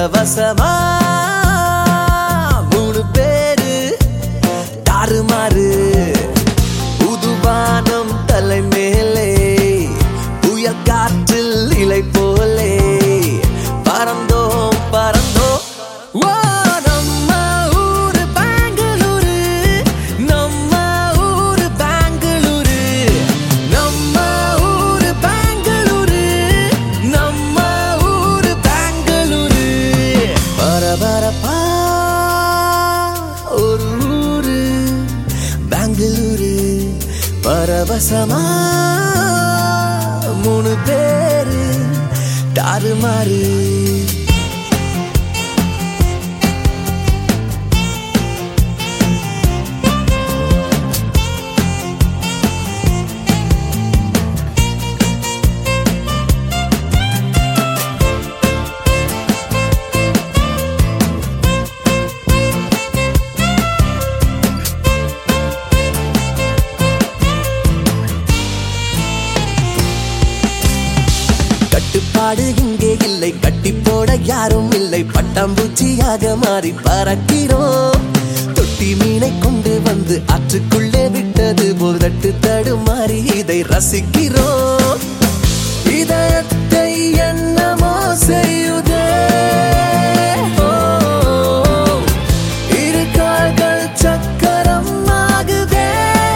பரவசமா மூணு பேரு தாறுமாறு புதுவானம் தலை மேலே புயல் காற்றில் இலை போலே பறந்தோம் பறந்தோம் நம்ம ஊரு பெங்களூரு நம்ம ஊரு பெங்களூரு நம்ம ஊரு பெங்களூரு நம்ம ஊரு பெங்களூரு பரபரப்பா ஒரு ஊரு பெங்களூரு பரவசமா மூணு பேரு தாறுமாறு கட்டுப்பாடு இங்கே இல்லை கட்டி போட யாரும் இல்லை பட்டாம்பூச்சியாக மாறி பறக்கிறோம் தொட்டி மீனை கொண்டு வந்து ஆற்றுக்குள்ளே விட்டது போல் தட்டு தடுமாறி இதை ரசிக்கிறோம் இதயத்தை என்னமோ செய்யுதே இரு கால்கள் சக்கரம் ஆகுதே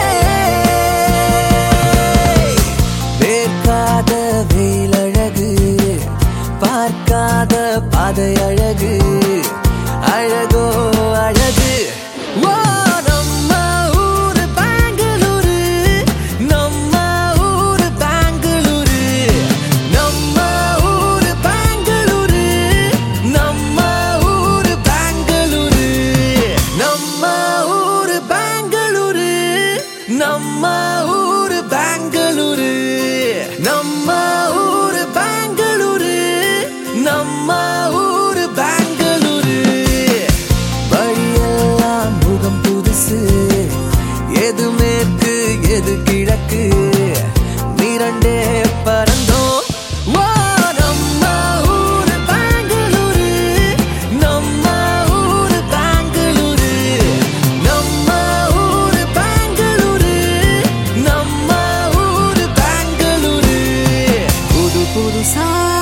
வேர்க்காத வேலழகு பார்க்காத பாதை அழகு அழகோ அழகு நம்ம ஊரு பெங்களூரு நம்ம ஊரு பெங்களூரு நம்ம ஊரு பெங்களூரு நம்ம ஊரு பெங்களூரு நம்ம ஊரு பெங்களூரு நம்ம ஊரு பெங்களூரு நம்ம ஊரு பெங்களூரு நம்ம ஊரு பெங்களூரு வழியெல்லாம் முகம் புதுசு எது மேற்கு எது கிழக்கு மிரண்டே பறந்தோம் நம்ம ஊரு பெங்களூரு நம்ம ஊரு பெங்களூரு நம்ம ஊரு பெங்களூரு நம்ம ஊரு பெங்களூரு புது புதுசா